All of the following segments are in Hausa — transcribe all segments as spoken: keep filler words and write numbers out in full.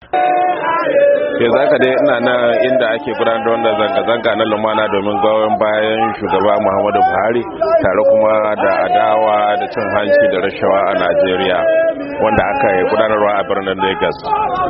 yanzu haka dai ina nan inda ake gudanar da wannan zanga-zanga na lumana domin goyon bayan shugaba Muhammadu Buhari tare kuma da adawa da cin hanci da rashawa a Najeriya wanda aka yi gudanarwa a birnin Lagos.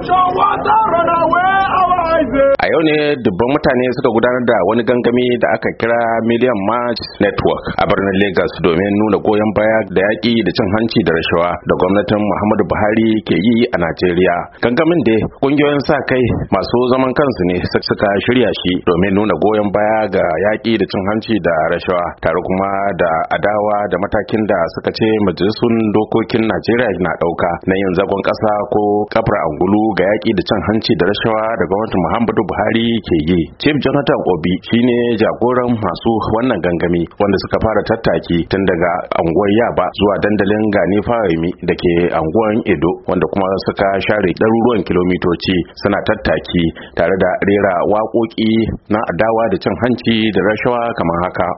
A yau ne dubban mutane suka gudanar da wani gangami da aka kira Million March Network a birnin Lagos domin nuna goyon baya da yaƙi da cin hanci da rashawa da gwamnatin Muhammadu Buhari ke yi a Najeriya. Gangamin da kungiyoyin sa kai masu zaman kansu ne suka shirya shi domin nuna goyon baya ga yaƙi da cin hanci da rashawa tare kuma da adawa da matakin da suka ce majalisun dokokin Najeriya na ɗauka na yin zagon ƙasa ko kafar angulu ga yaƙi da cin hanci da rashawa da gwamnatin Muhammadu Buhari ke yi. Chief Jonathan Obi shine jagoran masu wannan gangami wanda suka fara tattaki tun daga anguwar Yaba zuwa dandalin Gani Fahimi da ke anguwar Edo wanda kuma suka share ɗaruruwan kilomitoci suna tattaki tare da rera waƙoƙi na adawa da cin hanci da rashawa kamar haka.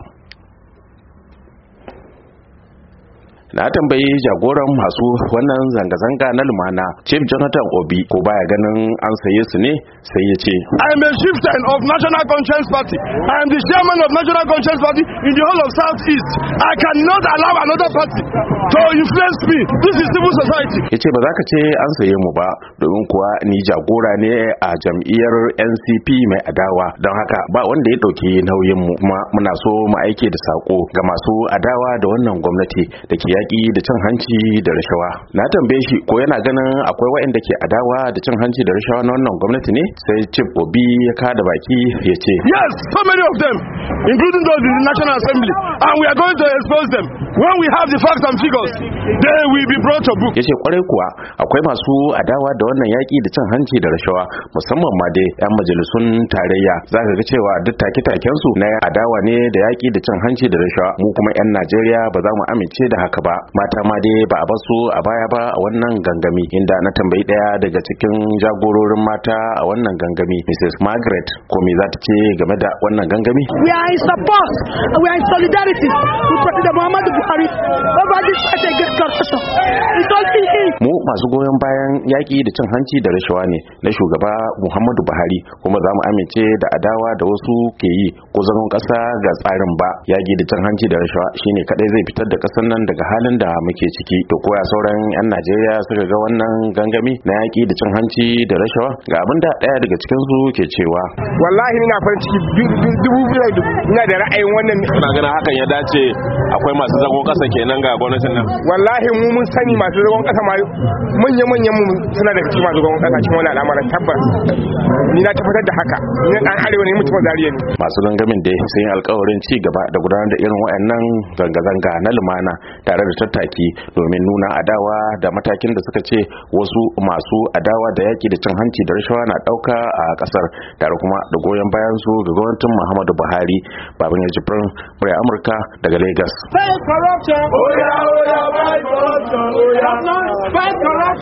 Na tambayi jagoran masu wannan zanga-zanga na lumana Chief Jonathan Obi ko baya ganin an saye su ne, sai ya ce I am a chieftain of National Conscience Party. I am the chairman of National Conscience Party in the whole of Southeast. I cannot allow another party to influence me. This is civil society. Ya ce ba za ka ce an saye mu ba domin kuwa ni jagora ne a jam'iyyar N C P mai adawa, don haka ba wanda ya ɗauki nauyin mu, kuma muna so mu aike da sako ga masu adawa da wannan gwamnati da ke yaƙi da cin hanci da rashawa. Na tambaye shi ko yana ganin akwai waɗanda ke adawa da cin hanci da rashawa na wannan gwamnati ne, sai Chief Obi ya kada baki ya ce yes, so many of them, including those in the National Assembly, and we are going to expose them. When we have the facts and figures, they will be brought to book. Ya ce kwarai kuwa akwai masu adawa da wannan yaƙi da cin hanci da rashawa, musamman ma dai 'yan majalisun tarayya. Za ka ga cewa duk take-taken su na adawa ne da yaƙi da cin hanci da rashawa. Mu kuma 'yan Najeriya ba za mu amince da haka ba. Mata ma dai ba a basu a baya ba a wannan gangami, inda na tambayi daya daga cikin jagororin mata a wannan gangami, Missus Margaret, ko me za ta ce game da wannan gangami? We are in support, we are in solidarity with President Muhammadu Buhari over this fight against corruption. It's only him. Mu masu goyon bayan yaƙi da cin hanci da rashawa ne na shugaba Muhammadu Buhari, kuma za mu amince da adawa da wasu ke yi ko zagon ƙasa ga tsarin ba. Yaƙi da cin hanci da rashawa shine kadai zai fitar da ƙasar nan daga halin da muke ciki. To koya sauran 'yan Najeriya suka ga wannan gangami na yaƙi da cin hanci da rashawa? Ga abin da ɗaya daga cikin su ke cewa wallahi ina farin ciki dubu biyu da ina da ra'ayin wannan. Ina ganin hakan ya dace, akwai masu zagon ƙasa kenan ga gwamnatin nan. Wallahi mu mun sani masu zagon ƙasa ma manya manyan mu suna daga cikin masu zagon ƙasa cikin wannan al'amarin, tabbas ni na tabbatar da haka. Ni dan arewa ne, mutum Zariya ne. Masu gangamin dai sun yi alƙawarin ci gaba da gudanar da irin waɗannan zanga-zanga na lumana tare da tattaki domin nuna adawa da matakin da suka ce wasu masu adawa da yaki da cin hanci da rashawa na dauka a kasar, tare kuma da goyon bayan su ga gwamnatin Muhammadu Buhari. Babin Jibrin, murya Amurka daga Lagos. Fight corruption. Oh yeah, oh yeah, fight corruption. Oh yeah, fight corruption.